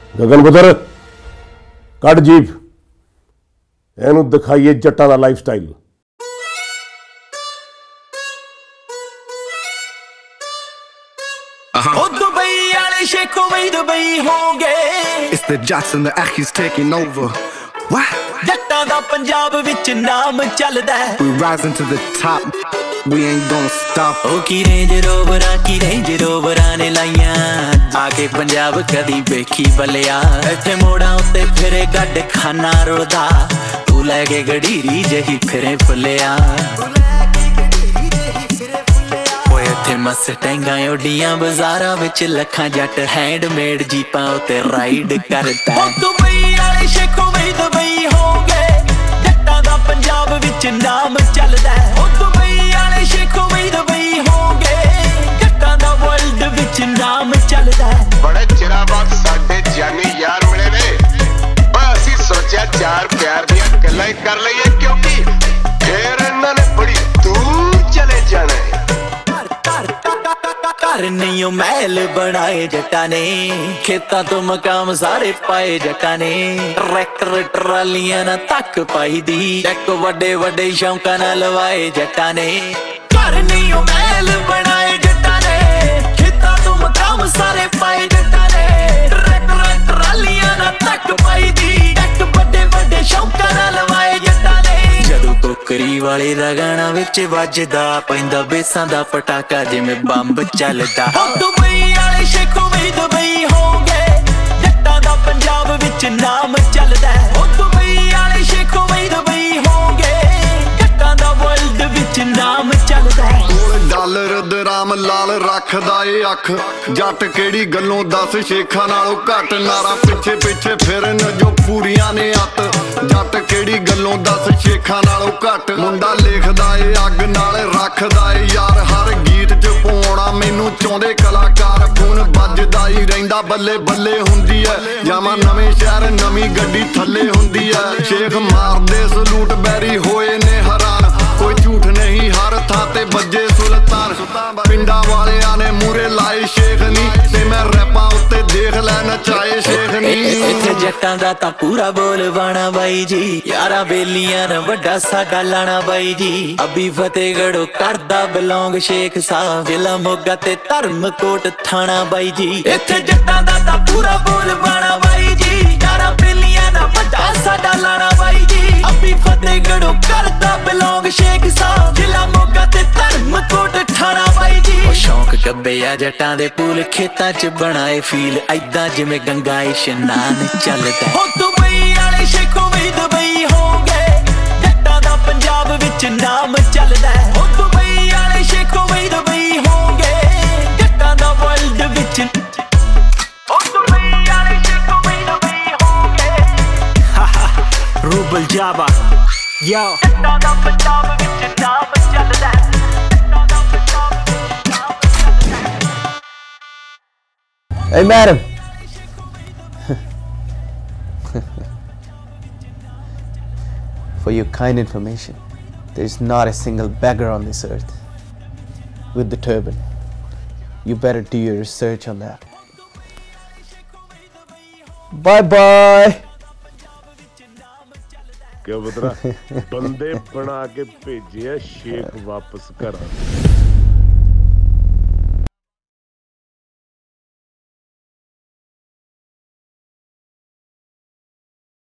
ਗਗਨ ਪੁੱਤਰ ਕੱਢ ਜੀਪ, ਇਹਨੂੰ ਦਿਖਾਈਏ ਜੱਟਾਂ ਦਾ ਲਾਈਫ ਸਟਾਈਲ। ਦੁਬਈ ਵਾਲੇ ਸ਼ੇਖੋ ਬਈ ਦੁਬਈ ਹੋਗੇ। It's the Jackson, the Aki's taking over. ਜੱਟਾਂ ਦਾ ਪੰਜਾਬ ਵਿੱਚ ਨਾਮ ਚੱਲਦਾ। We rising to the top, we ain't gonna stop. ਉਹ ਕੀ ਰੇਂਜ ਰੋਵਰਾਂ ਨੇ ਲਾਈਆਂ ਆ ਕੇ ਪੰਜਾਬ ਕਦੀ ਵੇਖੀ ਬੱਲਿਆ। ਇੱਥੇ ਮੋੜਾਂ ਉੱਤੇ ਫਿਰੇ ਗੱਡ ਖਾਨਾ ਰੁਲਦਾ, ਤੂੰ ਲੈ ਕੇ ਗੜੀਰੀ ਜਹੀ ਫਿਰੇ ਫੁੱਲਿਆ। ਇੱਥੇ ਮਸਟੈਂਗਾਂ ਉੱਡੀਆਂ ਬਾਜ਼ਾਰਾਂ ਵਿੱਚ, ਲੱਖਾਂ ਜੱਟ ਹੈਂਡਮੇਡ ਜੀਪਾਂ ਉੱਤੇ ਰਾਈਡ ਕਰਦਾ। ਦੁਬਈ ਵਾਲੇ ਸ਼ੇਖੋ ਬਈ ਦੁਬਈ ਹੋਗੇ। ਜੱਟਾਂ ਦਾ ਪੰਜਾਬ ਵਿੱਚ ਨਾਮ ਚੱਲਦਾ। ਉਹ ਦੁਬਈ ਵਾਲੇ ਸ਼ੇਖੋ ਬਈ ਦੁਬਈ ਹੋਗੇ। ਜੱਟਾਂ ਦਾ ਵਰਲਡ ਵਿੱਚ ਨਾਮ ਚੱਲਦਾ। ਬੜੇ ਚਿਰਾਂ ਬਾਅਦ ਸਾਡੇ ਜਾਨੀ ਯਾਰ ਮਿਲੇ ਨੇ, ਅਸੀਂ ਸੋਚਿਆ ਚਾਰ ਪਿਆਰ ਦੀਆਂ ਗੱਲਾਂ ਹੀ ਕਰ ਲਈਏ, ਕਿਉਂਕਿ ਫੇਰ ਇਹਨਾਂ ਨੇ ਬੜੀ ਦੂਰ ਚਲੇ ਜਾਣਾ ਹੈ। ਘਰ ਨਹੀਂ ਉਹ ਮਹਿਲ ਬਣਾਏ ਜੱਟਾਂ ਨੇ, ਖੇਤਾਂ ਤੋਂ ਮਕਾਮ ਸਾਰੇ ਪਾਏ ਜੱਟਾਂ ਨੇ। ਟਰੈਕਟਰ ਟਰਾਲੀਆਂ ਨਾਲ ਤੱਕ ਪਾਈ ਦੀ, ਇੱਕ ਵੱਡੇ ਵੱਡੇ ਸ਼ੌਂਕਾਂ ਨਾਲ ਲਵਾਏ ਜੱਟਾਂ ਨੇ। ਘਰ ਨਹੀਂ ਉਹ ਮਹਿਲ ਬਣਾਏ ਜੱਟਾਂ ਨੇ, ਖੇਤਾਂ ਤੋਂ ਮਕਾਮ ਸਾਰੇ ਪਾਏ ਜੱਟਾਂ ਨੇ। ਟਰੈਕਟਰ ਟਰਾਲੀਆਂ ਨਾਲ ਤੱਕ ਪਾਈ ਦੀ, ਇੱਕ ਵੱਡੇ ਵੱਡੇ ਸ਼ੌਂਕਾਂ ਨਾਲ ਲਵਾਏ ਜੱਟਾਂ ਨੇ। ਜਦੋਂ ਟੋਕਰੀ ਵਾਲੇ ਦਾ ਗਾਣਾ ਵਿੱਚ ਵੱਜਦਾ, ਪੈਂਦਾ ਬੇਸਾਂ ਦਾ ਪਟਾਕਾ ਜਿਵੇਂ ਬੰਬ ਚੱਲਦਾ। ਦੁਬਈ ਵਾਲੇ ਸ਼ੇਖੋ ਬਈ ਦੁਬਈ ਹੋਗੇ। ਜੱਟਾਂ ਦਾ ਪੰਜਾਬ ਵਿੱਚ ਨਾਮ ਚੱਲਦਾ। ਉਹ ਦੁਬਈ ਵਾਲੇ ਸ਼ੇਖੋ ਬਈ ਦੁਬਈ ਹੋਗੇ। ਜੱਟਾਂ ਦਾ ਵਰਲਡ ਵਿੱਚ ਨਾਮ ਚੱਲਦਾ। ਡਾਲਰ ਦਰਾਮ ਲਾਲ ਰੱਖਦਾ ਏ ਅੱਖ, ਜੱਟ ਕਿਹੜੀ ਗੱਲੋਂ ਦੱਸ ਸ਼ੇਖਾਂ ਨਾਲੋਂ ਘੱਟ। ਨਾਰਾ ਪਿੱਛੇ ਪਿੱਛੇ ਫਿਰਨ ਜੋ ਪੂਰੀਆਂ ਨੇ ਅੱਤ, ਜੱਟ ਕਿਹੜੀ ਗੱਲੋਂ ਦੱਸ ਸ਼ੇਖਾਂ ਨਾਲੋਂ ਘੱਟ। ਮੁੰਡਾ ਲਿਖਦਾ ਏ ਅੱਗ ਨਾਲ ਰੱਖਦਾ ਏ ਯਾਰ, ਹਰ ਗੀਤ ਚ ਪਾਉਣਾ ਮੈਨੂੰ ਚਾਹੁੰਦੇ ਕਲਾਕਾਰ। ਖੂਨ ਵੱਜਦਾ ਹੀ ਰਹਿੰਦਾ, ਬੱਲੇ ਬੱਲੇ ਹੁੰਦੀ ਐ, ਜਾਵਾਂ ਨਵੇਂ ਸ਼ਹਿਰ ਨਵੀਂ ਗੱਡੀ ਥੱਲੇ ਹੁੰਦੀ ਐ। ਸ਼ੇਖ ਮਾਰਦੇ ਸਲੂਟ ਬੈਰੀ ਹੋਏ ਨੇ ਹੈਰਾਨ, ਕੋਈ ਝੂਠ ਨਹੀਂ ਹਰ ਥਾਂ ਤੇ ਵੱਜੇ ਸੁਲਤਾਨ। ਪਿੰਡਾਂ ਵਾਲਿਆਂ ਨੇ ਮੂਰੇ ਲਾਏ ਸ਼ੇਖ ਨੀ, ਤੇ ਮੈਂ ਰੈਪਾਂ ਉੱਤੇ ਦੇਖ ਲੈ ਨਚਾਏ ਸ਼ੇਖ ਨੀ। ਇੱਥੇ ਜੱਟਾਂ ਦਾ ਤਾਂ ਪੂਰਾ ਬੋਲ ਬਾਣਾ ਬਾਈ ਜੀ, ਯਾਰਾਂ ਬੇਲੀਆਂ ਨਾ ਵੱਡਾ ਸਾਡਾ ਲਾਣਾ ਬਾਈ ਜੀ। ਅਬੀ ਫਤਿਹਗੜ੍ਹੋਂ ਕਰਦਾ ਬਿਲੋਂਗ ਸ਼ੇਖ ਸਾਹਿਬ, ਜ਼ਿਲ੍ਹਾ ਮੋਗਾ ਤੇ ਧਰਮਕੋਟ ਥਾਣਾ ਬਾਈ ਜੀ। ਇੱਥੇ ਜੱਟਾਂ ਦਾ ਤਾਂ ਪੂਰਾ ਬੋਲ ਬਾਣਾ ਬਾਈ ਜੀ, ਯਾਰਾਂ ਬੇਲੀਆਂ ਨਾ ਵੱਡਾ ਸਾਡਾ ਲਾਣਾ ਬਾਈ ਜੀ। ਅਬੀ ਫਤਿਹਗੜ੍ਹੋਂ ਕਰਦਾ ਬਿਲੋਂਗ ਸ਼ੇਖ ਸਾਹਿਬ, ਜ਼ਿਲ੍ਹਾ ਮੋਗਾ ਤੇ ਧਰਮਕੋਟ ਥਾਣਾ ਬਾਈ ਜੀ। ਉਹ ਸ਼ੌਂਕ ਕੱਬੇ ਆ ਜੱਟਾਂ ਦੇ ਪੂਲ, ਖੇਤਾਂ ਚ ਬਣਾਏ ਫੀਲ ਐਦਾਂ ਜਿਵੇਂ ਗੰਗਾ ਇਸ਼ਨਾਨ ਚੱਲਦਾ। ਉਹ ਦੁਬਈ ਵਾਲੇ ਸ਼ੇਖੋ ਬਈ ਦੁਬਈ ਹੋਗੇ। ਜੱਟਾਂ ਦਾ ਪੰਜਾਬ ਵਿੱਚ ਨਾਮ ਚੱਲਦਾ। ਉਹ ਦੁਬਈ ਵਾਲੇ ਸ਼ੇਖੋ ਬਈ ਦੁਬਈ ਹੋਗੇ। ਜੱਟਾਂ ਦਾ ਵਰਲਡ ਵਿੱਚ, ਉਹ ਦੁਬਈ ਵਾਲੇ ਸ਼ੇਖੋ ਬਈ ਦੁਬਈ ਹੋਗੇ। ਰੂਬਲ ਜਾਵਾ ਯੋ। ਜੱਟਾਂ ਦਾ ਪੰਜਾਬ ਵਿੱਚ ਨਾਮ ਚੱਲਦਾ। Hey madam. For your kind information, there is not a single beggar on this earth with the turban. You better do your research on that. Bye bye. ਕਿਉਂ ਬਤਰਾ ਬੰਦੇ ਬਣਾ ਕੇ ਭੇਜਿਆ ਸ਼ੇਖ ਵਾਪਸ ਘਰਾਂ।